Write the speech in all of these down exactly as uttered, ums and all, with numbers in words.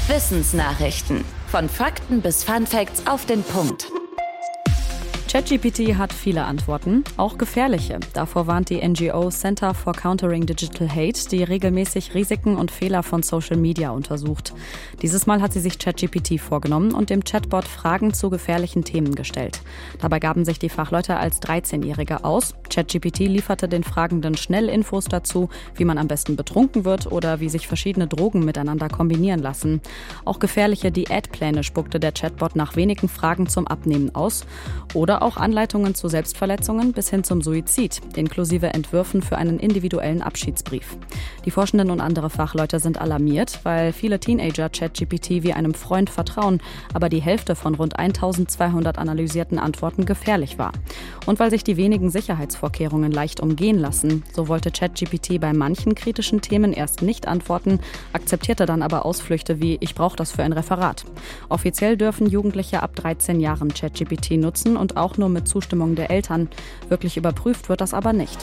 Wissensnachrichten. Von Fakten bis Funfacts auf den Punkt. ChatGPT hat viele Antworten, auch gefährliche. Davor warnt die N G O Center for Countering Digital Hate, die regelmäßig Risiken und Fehler von Social Media untersucht. Dieses Mal hat sie sich ChatGPT vorgenommen und dem Chatbot Fragen zu gefährlichen Themen gestellt. Dabei gaben sich die Fachleute als dreizehnjährige aus. ChatGPT lieferte den Fragenden schnell Infos dazu, wie man am besten betrunken wird oder wie sich verschiedene Drogen miteinander kombinieren lassen. Auch gefährliche Diätpläne spuckte der Chatbot nach wenigen Fragen zum Abnehmen aus. Oder auch Anleitungen zu Selbstverletzungen bis hin zum Suizid, inklusive Entwürfen für einen individuellen Abschiedsbrief. Die Forschenden und andere Fachleute sind alarmiert, weil viele Teenager ChatGPT wie einem Freund vertrauen, aber die Hälfte von rund eintausendzweihundert analysierten Antworten gefährlich war. Und weil sich die wenigen Sicherheitsvorkehrungen leicht umgehen lassen, so wollte ChatGPT bei manchen kritischen Themen erst nicht antworten, akzeptierte dann aber Ausflüchte wie „Ich brauche das für ein Referat". Offiziell dürfen Jugendliche ab dreizehn Jahren ChatGPT nutzen und auch nur mit Zustimmung der Eltern. Wirklich überprüft wird das aber nicht.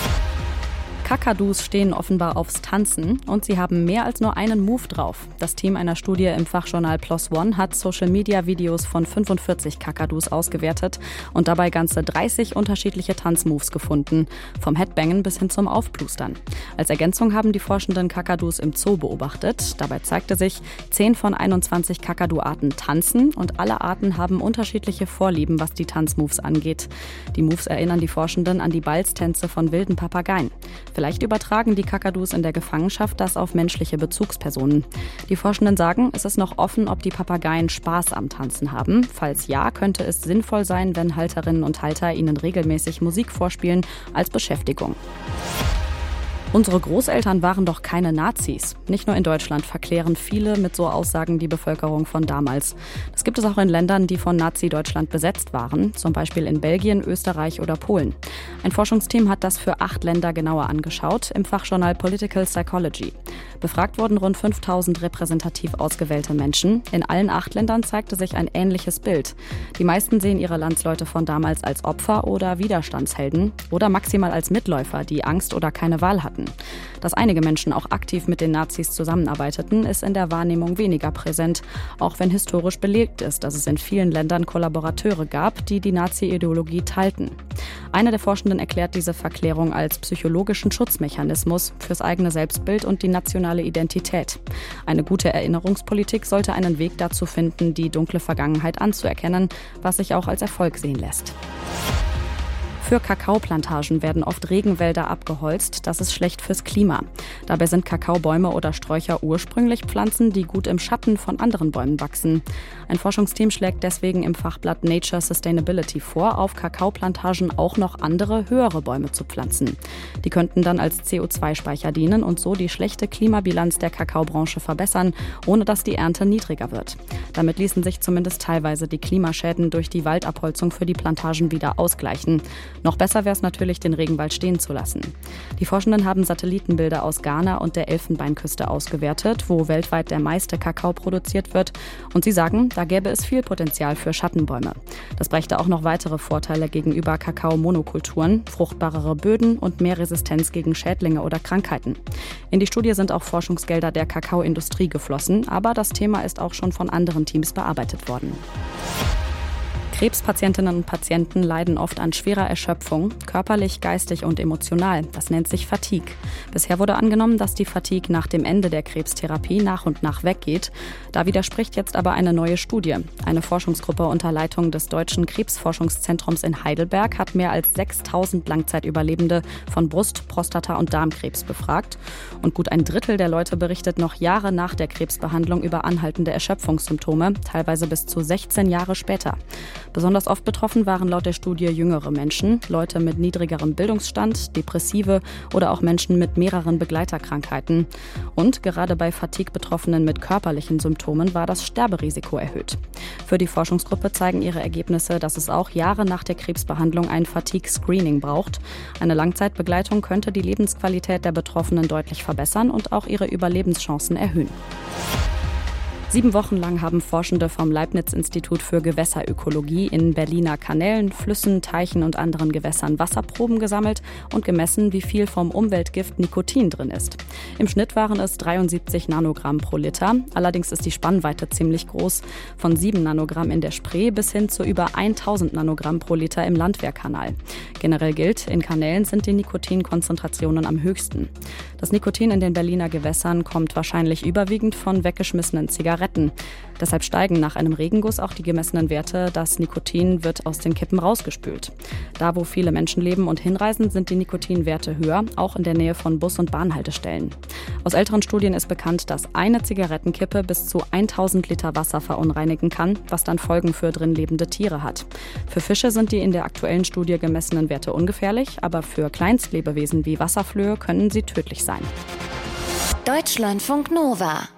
Kakadus stehen offenbar aufs Tanzen und sie haben mehr als nur einen Move drauf. Das Team einer Studie im Fachjournal PLOS ONE hat Social-Media-Videos von fünfundvierzig Kakadus ausgewertet und dabei ganze dreißig unterschiedliche Tanzmoves gefunden, vom Headbangen bis hin zum Aufplustern. Als Ergänzung haben die Forschenden Kakadus im Zoo beobachtet. Dabei zeigte sich, zehn von einundzwanzig Kakadu-Arten tanzen und alle Arten haben unterschiedliche Vorlieben, was die Tanzmoves angeht. Die Moves erinnern die Forschenden an die Balztänze von wilden Papageien. Vielleicht übertragen die Kakadus in der Gefangenschaft das auf menschliche Bezugspersonen. Die Forschenden sagen, es ist noch offen, ob die Papageien Spaß am Tanzen haben. Falls ja, könnte es sinnvoll sein, wenn Halterinnen und Halter ihnen regelmäßig Musik vorspielen als Beschäftigung. Unsere Großeltern waren doch keine Nazis. Nicht nur in Deutschland verklären viele mit so Aussagen die Bevölkerung von damals. Das gibt es auch in Ländern, die von Nazi-Deutschland besetzt waren, zum Beispiel in Belgien, Österreich oder Polen. Ein Forschungsteam hat das für acht Länder genauer angeschaut, im Fachjournal Political Psychology. Befragt wurden rund fünftausend repräsentativ ausgewählte Menschen. In allen acht Ländern zeigte sich ein ähnliches Bild. Die meisten sehen ihre Landsleute von damals als Opfer oder Widerstandshelden oder maximal als Mitläufer, die Angst oder keine Wahl hatten. Dass einige Menschen auch aktiv mit den Nazis zusammenarbeiteten, ist in der Wahrnehmung weniger präsent, auch wenn historisch belegt ist, dass es in vielen Ländern Kollaborateure gab, die die Nazi-Ideologie teilten. Einer der Forschenden erklärt diese Verklärung als psychologischen Schutzmechanismus fürs eigene Selbstbild und die nationale Identität. Eine gute Erinnerungspolitik sollte einen Weg dazu finden, die dunkle Vergangenheit anzuerkennen, was sich auch als Erfolg sehen lässt. Für Kakaoplantagen werden oft Regenwälder abgeholzt. Das ist schlecht fürs Klima. Dabei sind Kakaobäume oder Sträucher ursprünglich Pflanzen, die gut im Schatten von anderen Bäumen wachsen. Ein Forschungsteam schlägt deswegen im Fachblatt Nature Sustainability vor, auf Kakaoplantagen auch noch andere, höhere Bäume zu pflanzen. Die könnten dann als C O zwei Speicher dienen und so die schlechte Klimabilanz der Kakaobranche verbessern, ohne dass die Ernte niedriger wird. Damit ließen sich zumindest teilweise die Klimaschäden durch die Waldabholzung für die Plantagen wieder ausgleichen. Noch besser wäre es natürlich, den Regenwald stehen zu lassen. Die Forschenden haben Satellitenbilder aus Ghana und der Elfenbeinküste ausgewertet, wo weltweit der meiste Kakao produziert wird. Und sie sagen, da gäbe es viel Potenzial für Schattenbäume. Das brächte auch noch weitere Vorteile gegenüber Kakaomonokulturen, fruchtbarere Böden und mehr Resistenz gegen Schädlinge oder Krankheiten. In die Studie sind auch Forschungsgelder der Kakaoindustrie geflossen, aber das Thema ist auch schon von anderen Teams bearbeitet worden. Krebspatientinnen und Patienten leiden oft an schwerer Erschöpfung, körperlich, geistig und emotional. Das nennt sich Fatigue. Bisher wurde angenommen, dass die Fatigue nach dem Ende der Krebstherapie nach und nach weggeht. Da widerspricht jetzt aber eine neue Studie. Eine Forschungsgruppe unter Leitung des Deutschen Krebsforschungszentrums in Heidelberg hat mehr als sechstausend Langzeitüberlebende von Brust-, Prostata- und Darmkrebs befragt. Und gut ein Drittel der Leute berichtet noch Jahre nach der Krebsbehandlung über anhaltende Erschöpfungssymptome, teilweise bis zu sechzehn Jahre später. Besonders oft betroffen waren laut der Studie jüngere Menschen, Leute mit niedrigerem Bildungsstand, Depressive oder auch Menschen mit mehreren Begleiterkrankheiten. Und gerade bei Fatigue-Betroffenen mit körperlichen Symptomen war das Sterberisiko erhöht. Für die Forschungsgruppe zeigen ihre Ergebnisse, dass es auch Jahre nach der Krebsbehandlung ein Fatigue-Screening braucht. Eine Langzeitbegleitung könnte die Lebensqualität der Betroffenen deutlich verbessern und auch ihre Überlebenschancen erhöhen. Sieben Wochen lang haben Forschende vom Leibniz-Institut für Gewässerökologie in Berliner Kanälen, Flüssen, Teichen und anderen Gewässern Wasserproben gesammelt und gemessen, wie viel vom Umweltgift Nikotin drin ist. Im Schnitt waren es dreiundsiebzig Nanogramm pro Liter. Allerdings ist die Spannweite ziemlich groß, von sieben Nanogramm in der Spree bis hin zu über tausend Nanogramm pro Liter im Landwehrkanal. Generell gilt, in Kanälen sind die Nikotinkonzentrationen am höchsten. Das Nikotin in den Berliner Gewässern kommt wahrscheinlich überwiegend von weggeschmissenen Zigaretten. Deshalb steigen nach einem Regenguss auch die gemessenen Werte. Das Nikotin wird aus den Kippen rausgespült. Da, wo viele Menschen leben und hinreisen, sind die Nikotinwerte höher, auch in der Nähe von Bus- und Bahnhaltestellen. Aus älteren Studien ist bekannt, dass eine Zigarettenkippe bis zu tausend Liter Wasser verunreinigen kann, was dann Folgen für drin lebende Tiere hat. Für Fische sind die in der aktuellen Studie gemessenen Werte ungefährlich, aber für Kleinstlebewesen wie Wasserflöhe können sie tödlich sein. Deutschlandfunk Nova